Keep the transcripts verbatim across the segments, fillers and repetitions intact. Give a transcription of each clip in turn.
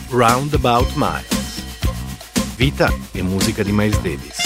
Roundabout Miles. Vita e musica di Miles Davis.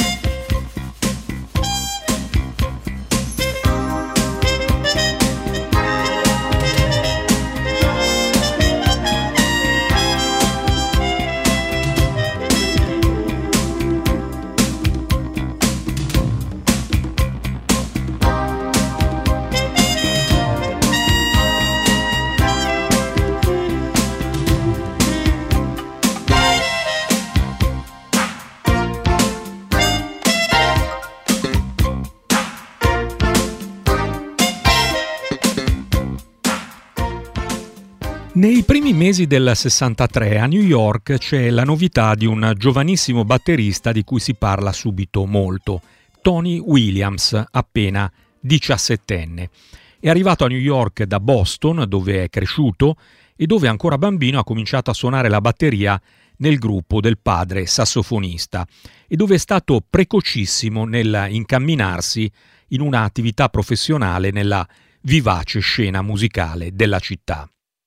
Nei primi mesi del sessantatré a New York c'è la novità di un giovanissimo batterista di cui si parla subito molto, Tony Williams, appena diciassettenne. È arrivato a New York da Boston, dove è cresciuto e dove ancora bambino ha cominciato a suonare la batteria nel gruppo del padre sassofonista e dove è stato precocissimo nel incamminarsi in un'attività professionale nella vivace scena musicale della città.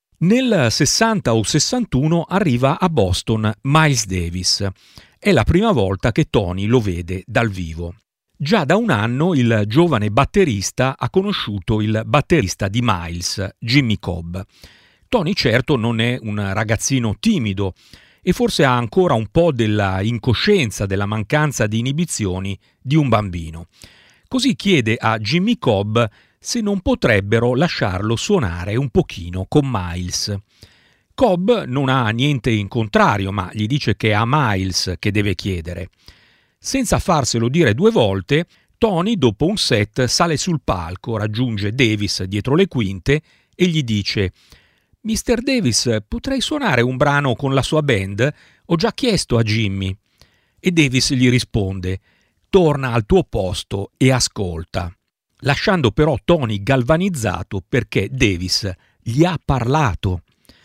Nel sessanta o sessantuno arriva a Boston Miles Davis. È la prima volta che Tony lo vede dal vivo. Già da un anno il giovane batterista ha conosciuto il batterista di Miles, Jimmy Cobb. Tony certo non è un ragazzino timido e forse ha ancora un po' della incoscienza, della mancanza di inibizioni di un bambino. Così chiede a Jimmy Cobb se non potrebbero lasciarlo suonare un pochino con Miles. Cobb non ha niente in contrario, ma gli dice che è a Miles che deve chiedere. Senza farselo dire due volte, Tony, dopo un set, sale sul palco, raggiunge Davis dietro le quinte e gli dice: «mister Davis, potrei suonare un brano con la sua band? Ho già chiesto a Jimmy». E Davis gli risponde: «torna al tuo posto e ascolta», lasciando però Tony galvanizzato perché Davis gli ha parlato.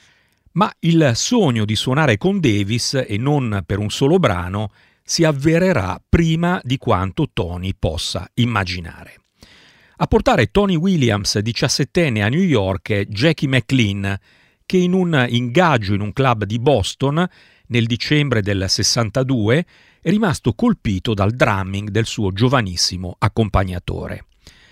Ma il sogno di suonare con Davis, e non per un solo brano, si avvererà prima di quanto Tony possa immaginare. A portare Tony Williams, diciassettenne, a New York è Jackie McLean, che in un ingaggio in un club di Boston nel dicembre del sessantadue è rimasto colpito dal drumming del suo giovanissimo accompagnatore.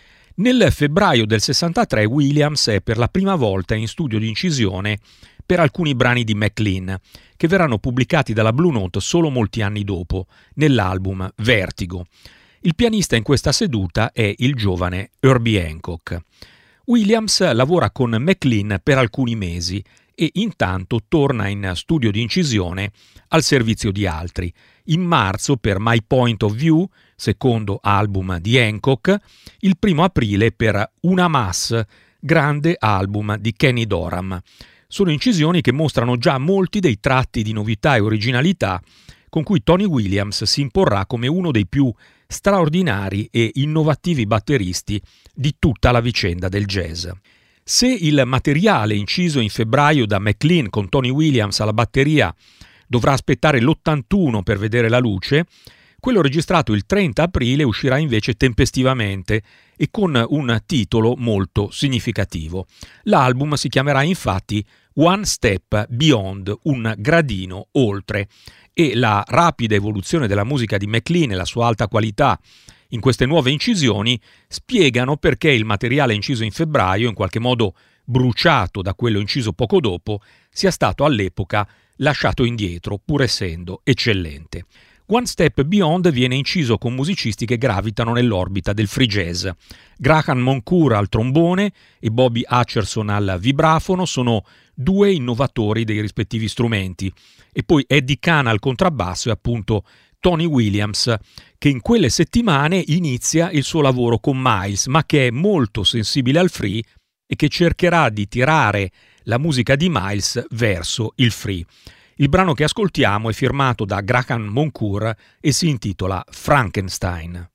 Nel febbraio del sessantatré Williams è per la prima volta in studio di incisione per alcuni brani di McLean, che verranno pubblicati dalla Blue Note solo molti anni dopo, nell'album Vertigo. Il pianista in questa seduta è il giovane Herbie Hancock. Williams lavora con McLean per alcuni mesi e intanto torna in studio di incisione al servizio di altri. In marzo per My Point of View, secondo album di Hancock, il primo aprile per Una Mass, grande album di Kenny Dorham. Sono incisioni che mostrano già molti dei tratti di novità e originalità con cui Tony Williams si imporrà come uno dei più straordinari e innovativi batteristi di tutta la vicenda del jazz. Se il materiale inciso in febbraio da McLean con Tony Williams alla batteria dovrà aspettare l'ottantuno per vedere la luce, quello registrato il trenta aprile uscirà invece tempestivamente e con un titolo molto significativo. L'album si chiamerà infatti One Step Beyond, un gradino oltre, e la rapida evoluzione della musica di McLean e la sua alta qualità in queste nuove incisioni spiegano perché il materiale inciso in febbraio, in qualche modo bruciato da quello inciso poco dopo, sia stato all'epoca lasciato indietro, pur essendo eccellente. One Step Beyond viene inciso con musicisti che gravitano nell'orbita del free jazz. Graham Moncour al trombone e Bobby Hutcherson al vibrafono sono due innovatori dei rispettivi strumenti, e poi Eddie Kahn al contrabbasso e appunto Tony Williams, che in quelle settimane inizia il suo lavoro con Miles, ma che è molto sensibile al free e che cercherà di tirare la musica di Miles verso il free. Il brano che ascoltiamo è firmato da Graham Moncour e si intitola Frankenstein.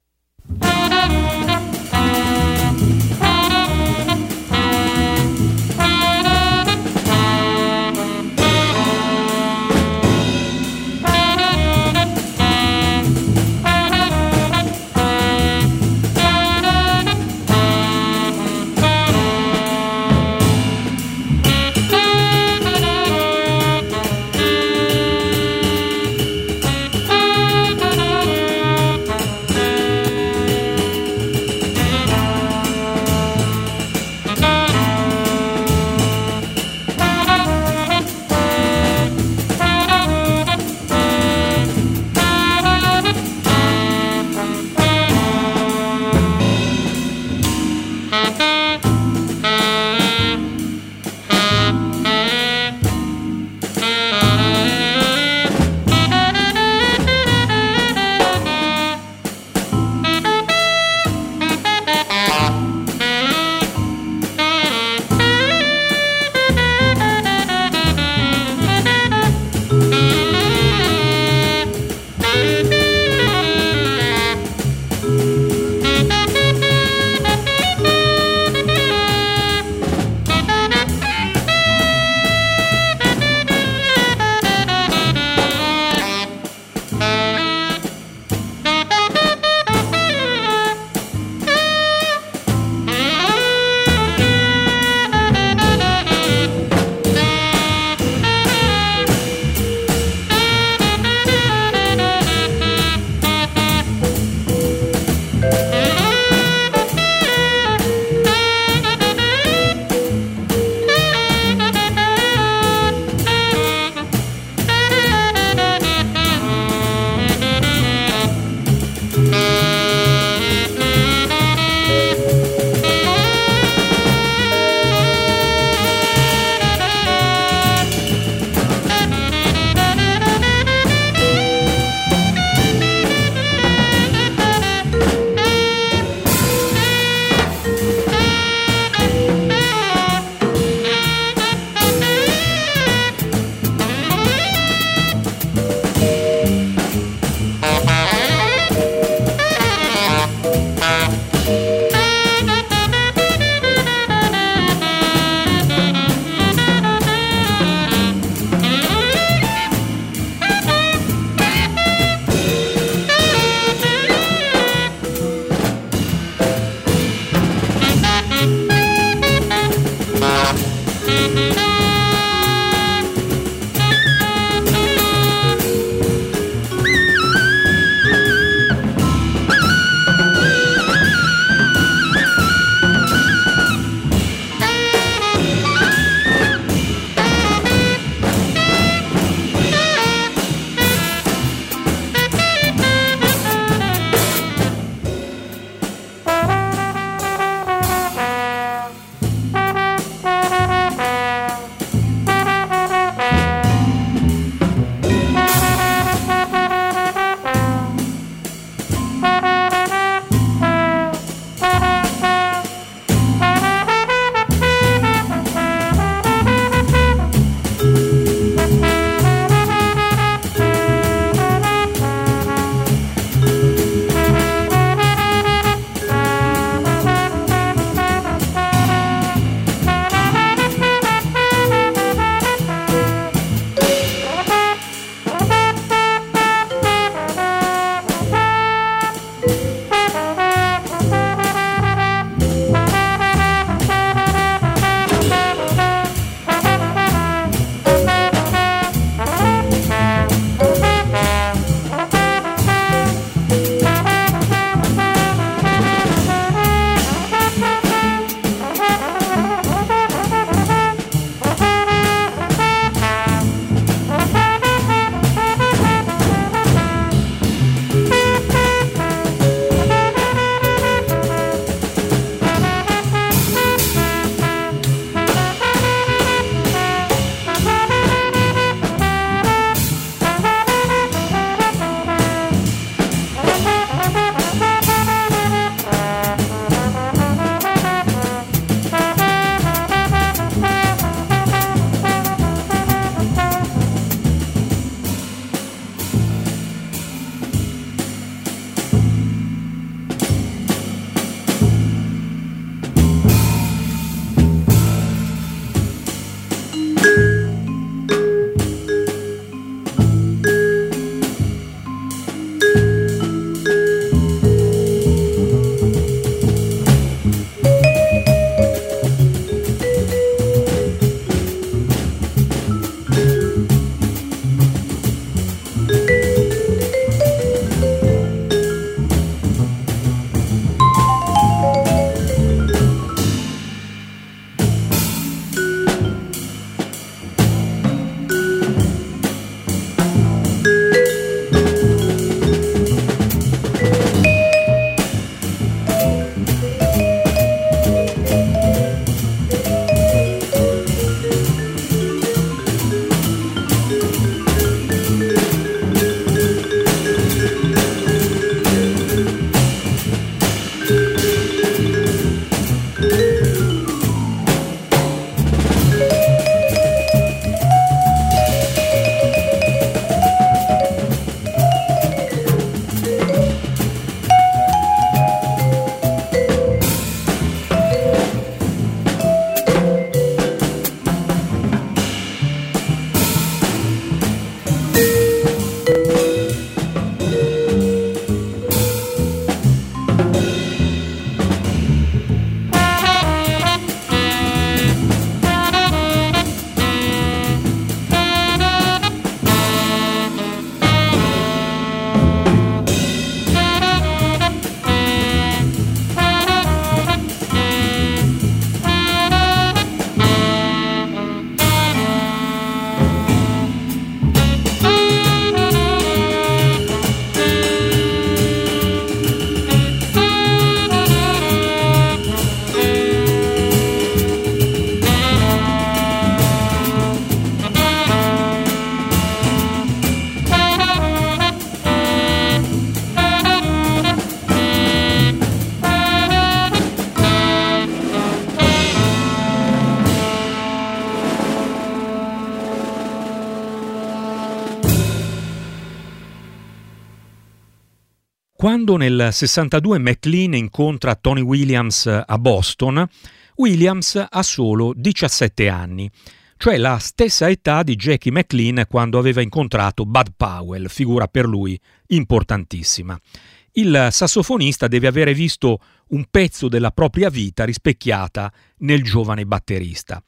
Quando nel sessantadue McLean incontra Tony Williams a Boston, Williams ha solo diciassette anni, cioè la stessa età di Jackie McLean quando aveva incontrato Bud Powell, figura per lui importantissima. Il sassofonista deve avere visto un pezzo della propria vita rispecchiata nel giovane batterista.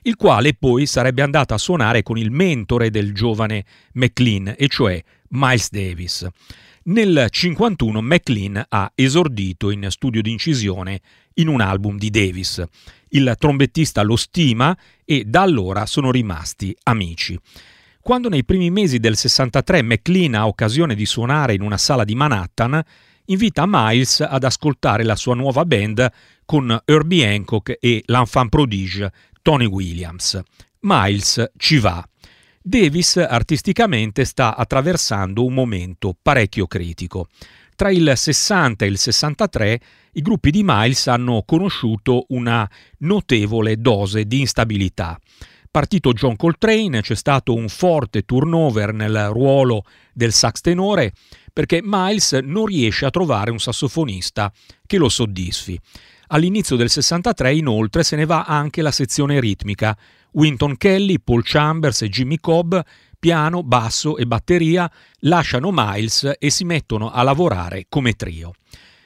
il quale poi sarebbe andato a suonare con il mentore del giovane McLean, e cioè Miles Davis. Nel cinquantuno McLean ha esordito in studio di incisione in un album di Davis. Il trombettista lo stima e da allora sono rimasti amici. Quando nei primi mesi del sessantatré McLean ha occasione di suonare in una sala di Manhattan, invita Miles ad ascoltare la sua nuova band con Herbie Hancock e l'enfant prodige Tony Williams. Miles ci va. Davis artisticamente sta attraversando un momento parecchio critico. Tra il sessanta e il sessantatré i gruppi di Miles hanno conosciuto una notevole dose di instabilità. Partito John Coltrane, c'è stato un forte turnover nel ruolo del sax tenore perché Miles non riesce a trovare un sassofonista che lo soddisfi. All'inizio del sessantatré inoltre se ne va anche la sezione ritmica. Wynton Kelly, Paul Chambers e Jimmy Cobb, piano, basso e batteria, lasciano Miles e si mettono a lavorare come trio.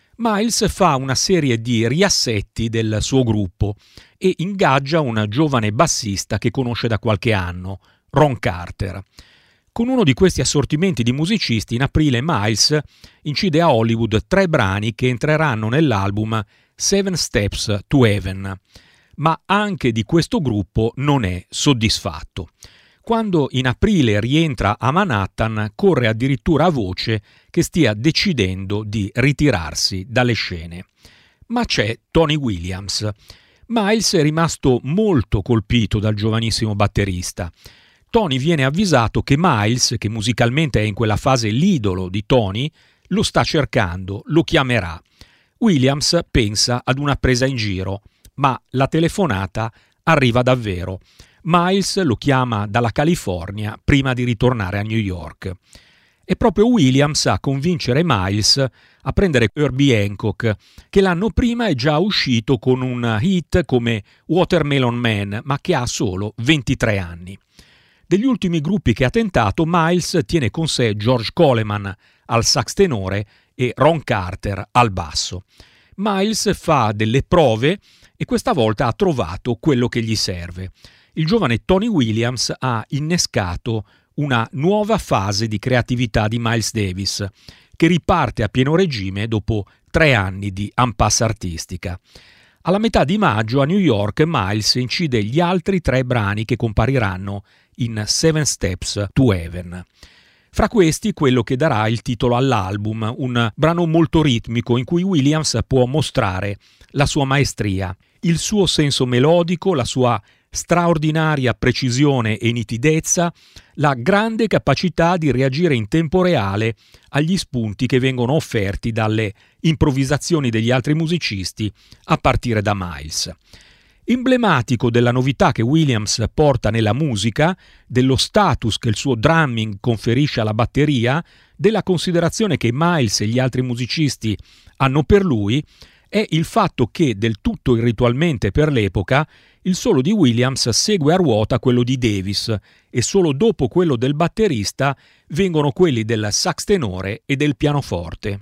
Miles fa una serie di riassetti del suo gruppo e ingaggia un giovane bassista che conosce da qualche anno, Ron Carter. Con uno di questi assortimenti di musicisti, in aprile Miles incide a Hollywood tre brani che entreranno nell'album Seven Steps to Heaven, ma anche di questo gruppo non è soddisfatto. Quando in aprile rientra a Manhattan, corre addirittura a voce che stia decidendo di ritirarsi dalle scene. Ma c'è Tony Williams. Miles è rimasto molto colpito dal giovanissimo batterista. Tony viene avvisato che Miles, che musicalmente è in quella fase l'idolo di Tony, lo sta cercando, lo chiamerà. Williams pensa ad una presa in giro, ma la telefonata arriva davvero. Miles lo chiama dalla California prima di ritornare a New York. È proprio Williams a convincere Miles a prendere Herbie Hancock, che l'anno prima è già uscito con un hit come Watermelon Man, ma che ha solo ventitré anni. Degli ultimi gruppi che ha tentato, Miles tiene con sé George Coleman al sax tenore e Ron Carter al basso. Miles fa delle prove e questa volta ha trovato quello che gli serve. Il giovane Tony Williams ha innescato una nuova fase di creatività di Miles Davis, che riparte a pieno regime dopo tre anni di impasse artistica. Alla metà di maggio a New York Miles incide gli altri tre brani che compariranno in Seven Steps to Heaven. Fra questi quello che darà il titolo all'album, un brano molto ritmico in cui Williams può mostrare la sua maestria, il suo senso melodico, la sua straordinaria precisione e nitidezza, la grande capacità di reagire in tempo reale agli spunti che vengono offerti dalle improvvisazioni degli altri musicisti a partire da Miles. Emblematico della novità che Williams porta nella musica, dello status che il suo drumming conferisce alla batteria, della considerazione che Miles e gli altri musicisti hanno per lui, è il fatto che, del tutto irritualmente per l'epoca, il solo di Williams segue a ruota quello di Davis e solo dopo quello del batterista vengono quelli del sax tenore e del pianoforte.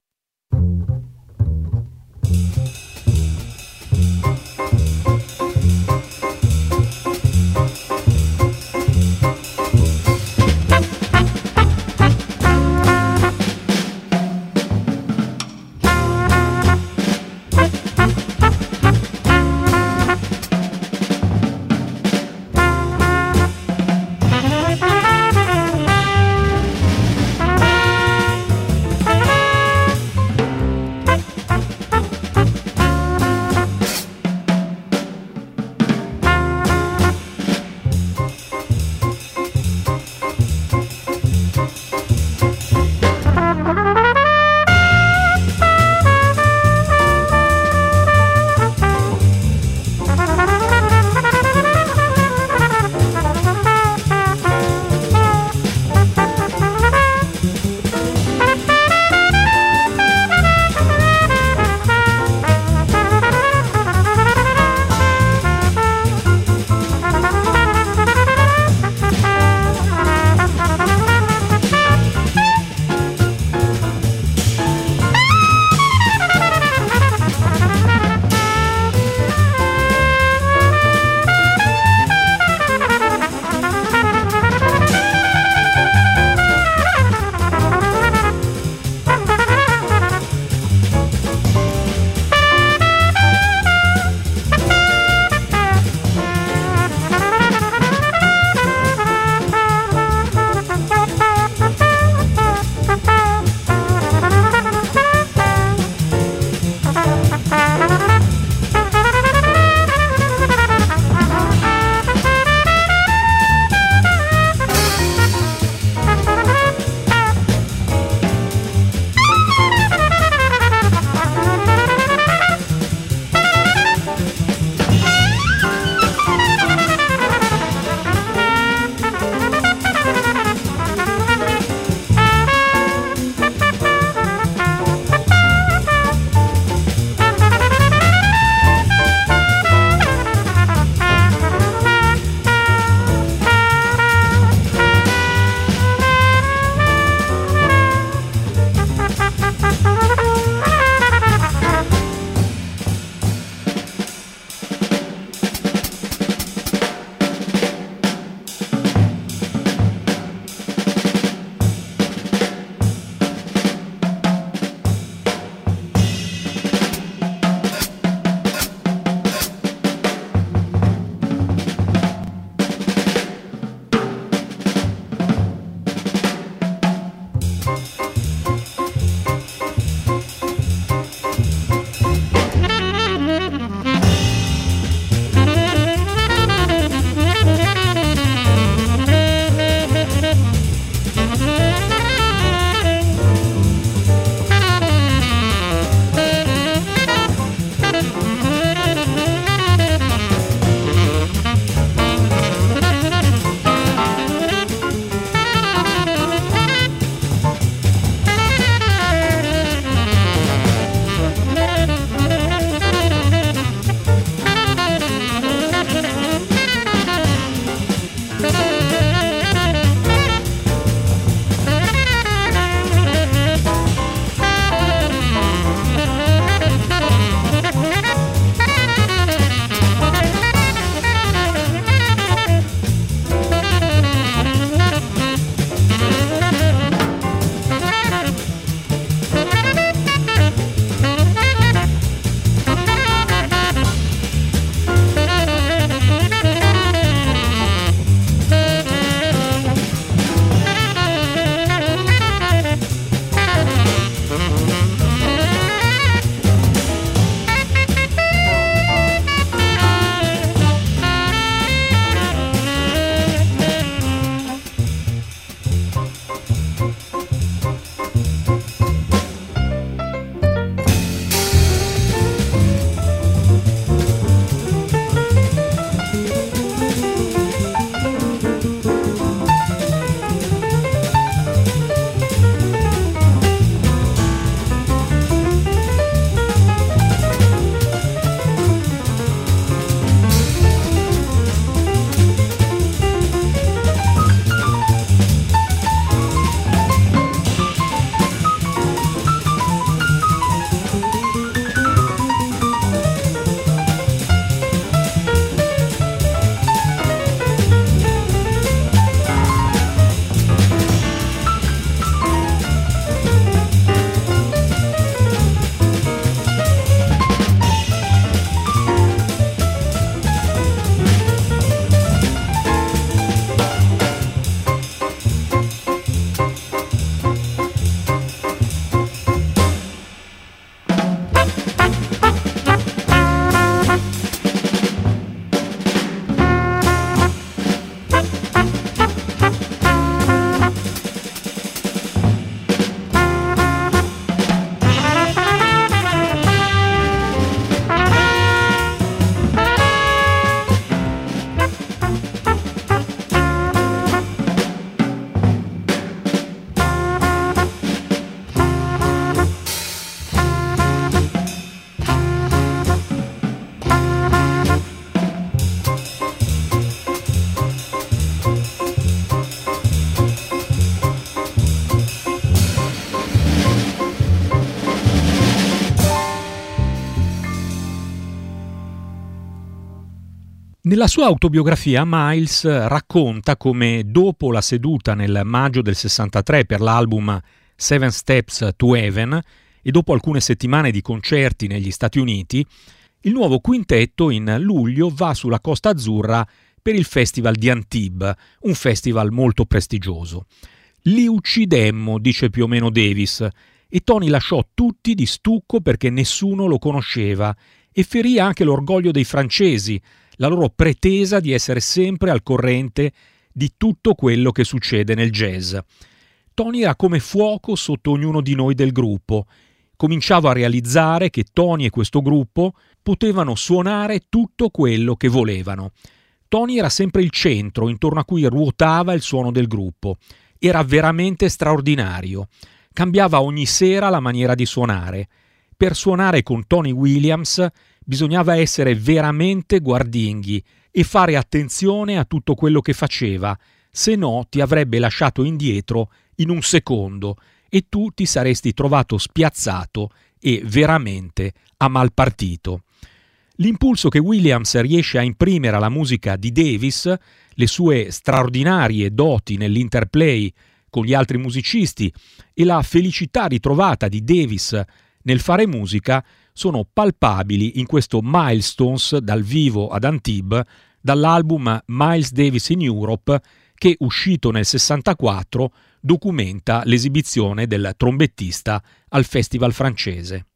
Nella sua autobiografia Miles racconta come dopo la seduta nel maggio del sessantatré per l'album Seven Steps to Heaven e dopo alcune settimane di concerti negli Stati Uniti, il nuovo quintetto in luglio va sulla Costa Azzurra per il Festival di Antibes, un festival molto prestigioso. Li uccidemmo, dice più o meno Davis, e Tony lasciò tutti di stucco perché nessuno lo conosceva e ferì anche l'orgoglio dei francesi, la loro pretesa di essere sempre al corrente di tutto quello che succede nel jazz. Tony era come fuoco sotto ognuno di noi del gruppo. Cominciavo a realizzare che Tony e questo gruppo potevano suonare tutto quello che volevano. Tony era sempre il centro intorno a cui ruotava il suono del gruppo. Era veramente straordinario. Cambiava ogni sera la maniera di suonare. Per suonare con Tony Williams bisognava essere veramente guardinghi e fare attenzione a tutto quello che faceva, se no ti avrebbe lasciato indietro in un secondo e tu ti saresti trovato spiazzato e veramente a mal partito. L'impulso che Williams riesce a imprimere alla musica di Davis, le sue straordinarie doti nell'interplay con gli altri musicisti e la felicità ritrovata di Davis nel fare musica sono palpabili in questo Milestones dal vivo ad Antibes dall'album Miles Davis in Europe che, uscito nel sessantaquattro, documenta l'esibizione del trombettista al festival francese.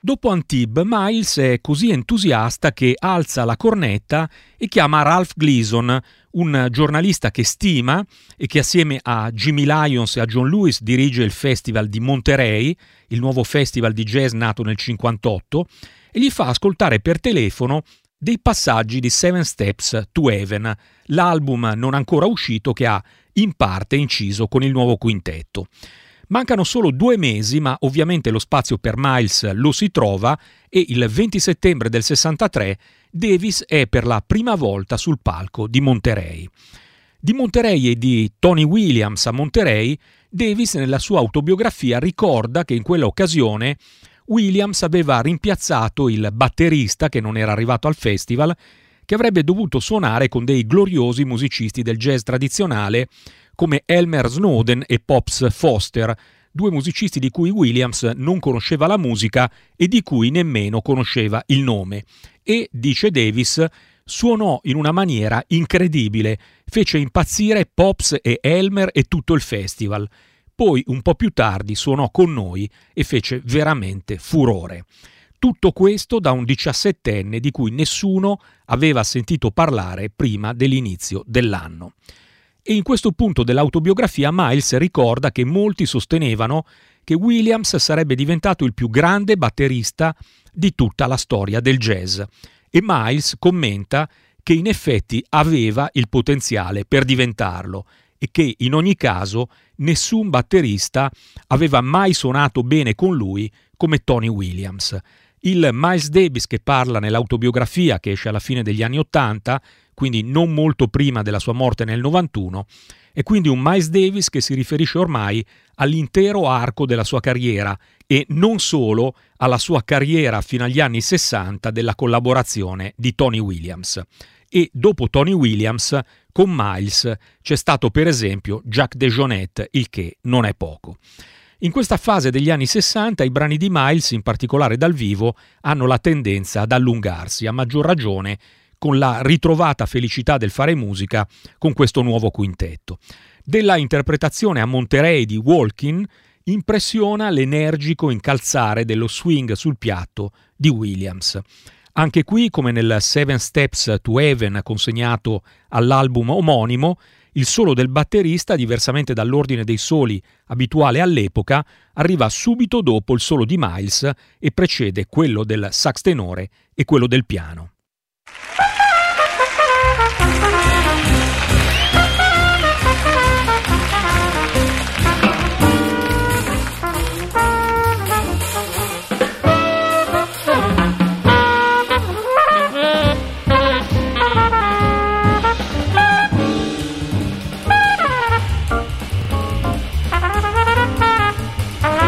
Dopo Antibes, Miles è così entusiasta che alza la cornetta e chiama Ralph Gleason, un giornalista che stima e che assieme a Jimmy Lyons e a John Lewis dirige il Festival di Monterey, il nuovo festival di jazz nato nel cinquantotto, e gli fa ascoltare per telefono dei passaggi di Seven Steps to Heaven, l'album non ancora uscito che ha in parte inciso con il nuovo quintetto. Mancano solo due mesi, ma ovviamente lo spazio per Miles lo si trova e il venti settembre del sessantatré Davis è per la prima volta sul palco di Monterey. Di Monterey e di Tony Williams a Monterey, Davis nella sua autobiografia ricorda che in quella occasione Williams aveva rimpiazzato il batterista che non era arrivato al festival, che avrebbe dovuto suonare con dei gloriosi musicisti del jazz tradizionale come Elmer Snowden e Pops Foster, due musicisti di cui Williams non conosceva la musica e di cui nemmeno conosceva il nome. E, dice Davis, suonò in una maniera incredibile, fece impazzire Pops e Elmer e tutto il festival. Poi, un po' più tardi, suonò con noi e fece veramente furore. Tutto questo da un diciassettenne di cui nessuno aveva sentito parlare prima dell'inizio dell'anno. E in questo punto dell'autobiografia Miles ricorda che molti sostenevano che Williams sarebbe diventato il più grande batterista di tutta la storia del jazz. E Miles commenta che in effetti aveva il potenziale per diventarlo e che in ogni caso nessun batterista aveva mai suonato bene con lui come Tony Williams. Il Miles Davis che parla nell'autobiografia, che esce alla fine degli anni Ottanta, quindi non molto prima della sua morte nel novantuno, è quindi un Miles Davis che si riferisce ormai all'intero arco della sua carriera e non solo alla sua carriera fino agli anni sessanta della collaborazione di Tony Williams. E dopo Tony Williams, con Miles c'è stato per esempio Jack DeJohnette, il che non è poco. In questa fase degli anni sessanta i brani di Miles, in particolare dal vivo, hanno la tendenza ad allungarsi, a maggior ragione con la ritrovata felicità del fare musica con questo nuovo quintetto. Della interpretazione a Monterey di Walkin' impressiona l'energico incalzare dello swing sul piatto di Williams. Anche qui, come nel Seven Steps to Heaven consegnato all'album omonimo, il solo del batterista, diversamente dall'ordine dei soli abituale all'epoca, arriva subito dopo il solo di Miles e precede quello del sax tenore e quello del piano.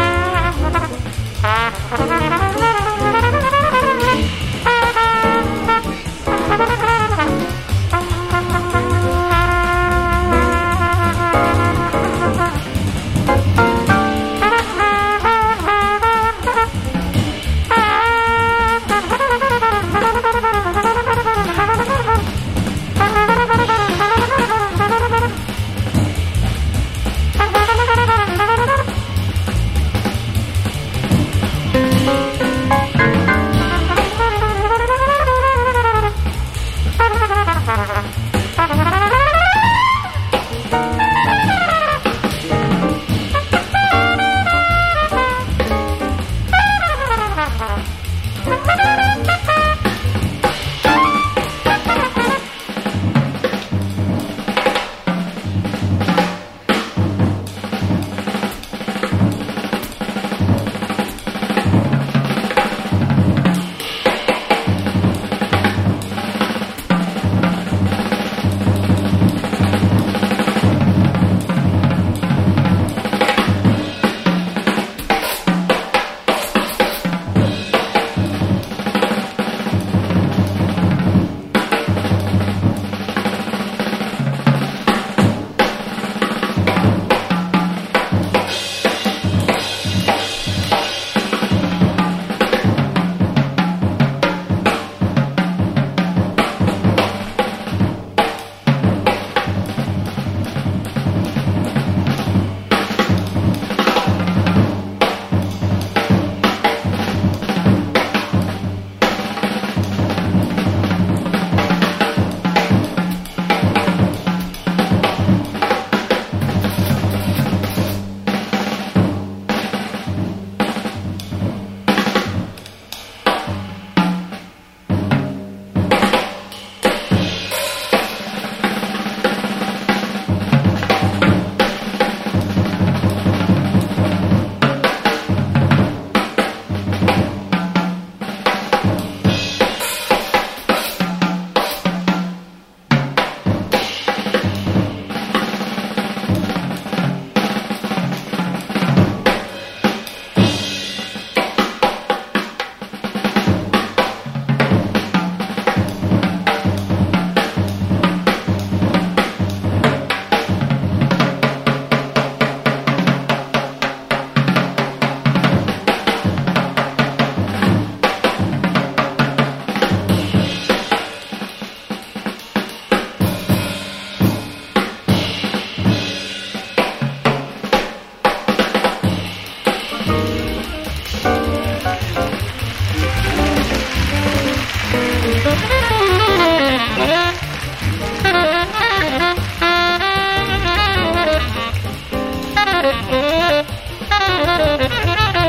Thank you.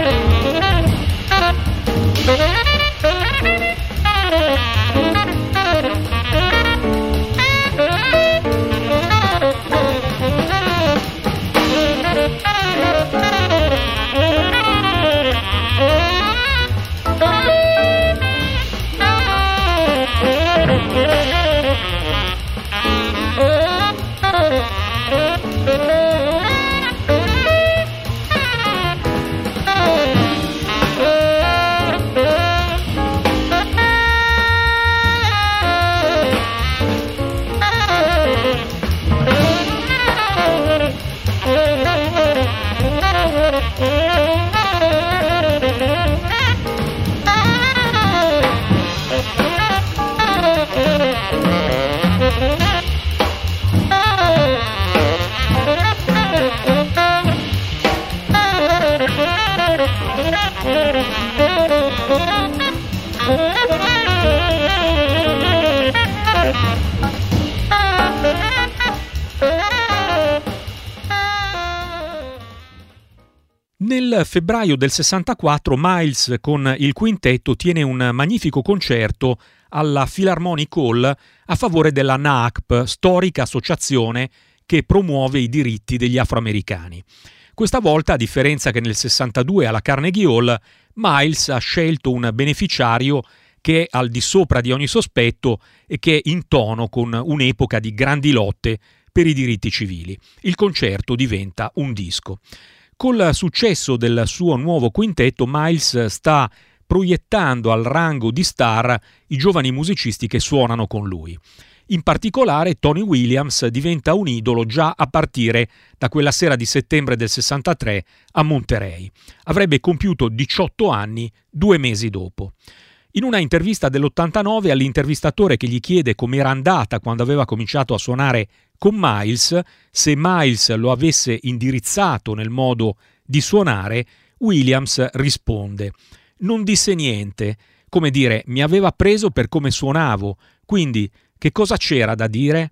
Nel febbraio del sessantaquattro Miles con il quintetto tiene un magnifico concerto alla Philharmonic Hall a favore della N A A C P, storica associazione che promuove i diritti degli afroamericani. Questa volta, a differenza che nel sessantadue alla Carnegie Hall, Miles ha scelto un beneficiario che è al di sopra di ogni sospetto e che è in tono con un'epoca di grandi lotte per i diritti civili. Il concerto diventa un disco. Col successo del suo nuovo quintetto, Miles sta proiettando al rango di star i giovani musicisti che suonano con lui. In particolare Tony Williams diventa un idolo già a partire da quella sera di settembre del sessantatré a Monterey. Avrebbe compiuto diciotto anni due mesi dopo. In una intervista dell'ottantanove all'intervistatore che gli chiede com'era andata quando aveva cominciato a suonare con Miles, se Miles lo avesse indirizzato nel modo di suonare, Williams risponde: non disse niente, come dire, mi aveva preso per come suonavo, quindi che cosa c'era da dire?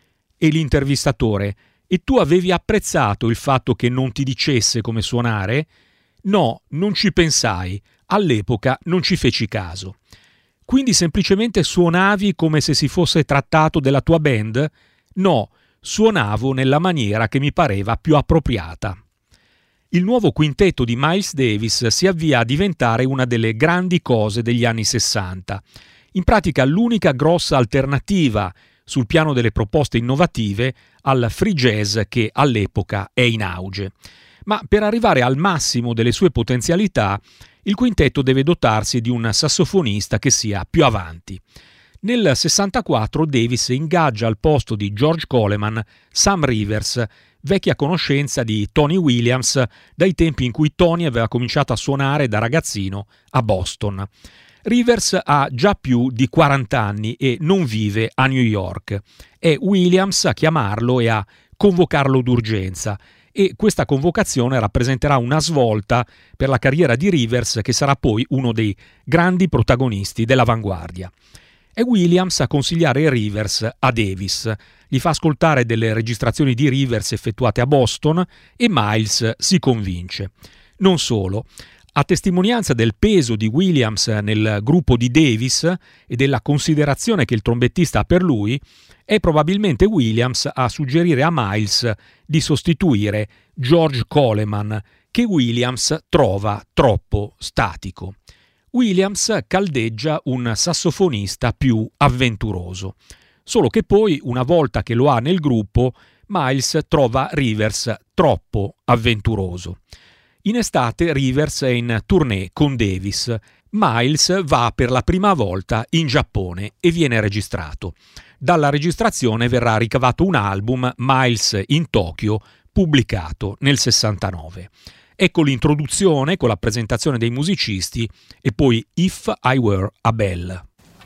E l'intervistatore: e tu avevi apprezzato il fatto che non ti dicesse come suonare? No, non ci pensai, all'epoca non ci feci caso. Quindi semplicemente suonavi come se si fosse trattato della tua band? No, suonavo nella maniera che mi pareva più appropriata. Il nuovo quintetto di Miles Davis si avvia a diventare una delle grandi cose degli anni sessanta. In pratica l'unica grossa alternativa sul piano delle proposte innovative al free jazz che all'epoca è in auge. Ma per arrivare al massimo delle sue potenzialità, il quintetto deve dotarsi di un sassofonista che sia più avanti. Nel sessantaquattro Davis ingaggia al posto di George Coleman Sam Rivers, vecchia conoscenza di Tony Williams dai tempi in cui Tony aveva cominciato a suonare da ragazzino a Boston. Rivers ha già più di quaranta anni e non vive a New York. È Williams a chiamarlo e a convocarlo d'urgenza, e questa convocazione rappresenterà una svolta per la carriera di Rivers, che sarà poi uno dei grandi protagonisti dell'avanguardia. È Williams a consigliare Rivers a Davis, gli fa ascoltare delle registrazioni di Rivers effettuate a Boston e Miles si convince. Non solo, a testimonianza del peso di Williams nel gruppo di Davis e della considerazione che il trombettista ha per lui, è probabilmente Williams a suggerire a Miles di sostituire George Coleman, che Williams trova troppo statico. Williams caldeggia un sassofonista più avventuroso. Solo che poi, una volta che lo ha nel gruppo, Miles trova Rivers troppo avventuroso. In estate Rivers è in tournée con Davis. Miles va per la prima volta in Giappone e viene registrato. Dalla registrazione verrà ricavato un album, Miles in Tokyo, pubblicato nel sessantanove. Ecco l'introduzione con la presentazione dei musicisti e poi If I Were a Bell.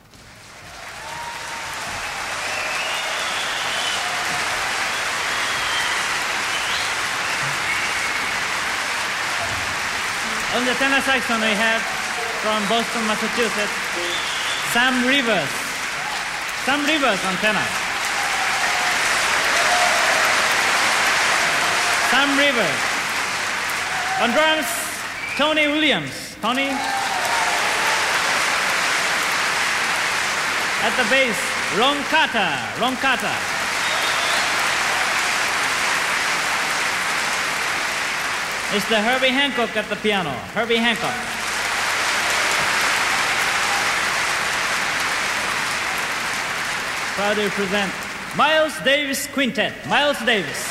On the tenor saxophone we have from Boston, Massachusetts, Sam Rivers. Sam Rivers on tenor. Sam Rivers. On drums, Tony Williams. Tony. At the bass, Ron Carter. Ron Carter. Mister Herbie Hancock at the piano. Herbie Hancock. Proud to present Miles Davis Quintet. Miles Davis.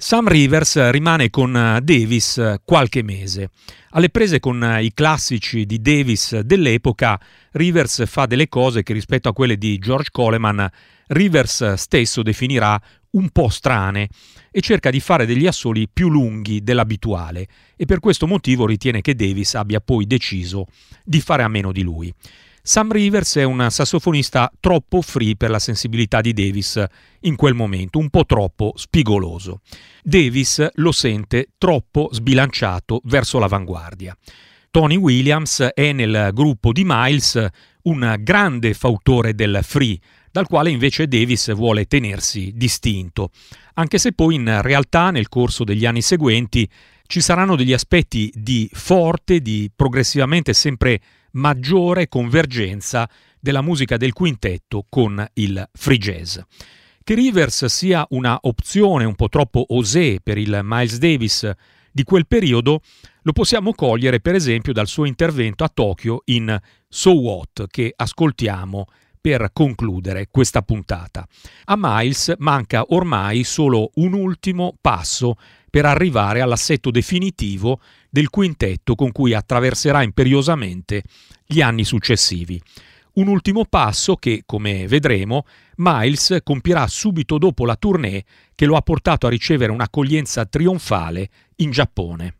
Sam Rivers rimane con Davis qualche mese. Alle prese con i classici di Davis dell'epoca, Rivers fa delle cose che rispetto a quelle di George Coleman Rivers stesso definirà un po' strane e cerca di fare degli assoli più lunghi dell'abituale, e per questo motivo ritiene che Davis abbia poi deciso di fare a meno di lui. Sam Rivers è un sassofonista troppo free per la sensibilità di Davis in quel momento, un po' troppo spigoloso. Davis lo sente troppo sbilanciato verso l'avanguardia. Tony Williams è nel gruppo di Miles un grande fautore del free, dal quale invece Davis vuole tenersi distinto, anche se poi in realtà nel corso degli anni seguenti ci saranno degli aspetti di forte, di progressivamente sempre maggiore convergenza della musica del quintetto con il free jazz. Che Rivers sia una opzione un po' troppo osé per il Miles Davis di quel periodo lo possiamo cogliere per esempio dal suo intervento a Tokyo in So What, che ascoltiamo per concludere questa puntata. A Miles manca ormai solo un ultimo passo per arrivare all'assetto definitivo del quintetto con cui attraverserà imperiosamente gli anni successivi. Un ultimo passo che, come vedremo, Miles compirà subito dopo la tournée che lo ha portato a ricevere un'accoglienza trionfale in Giappone.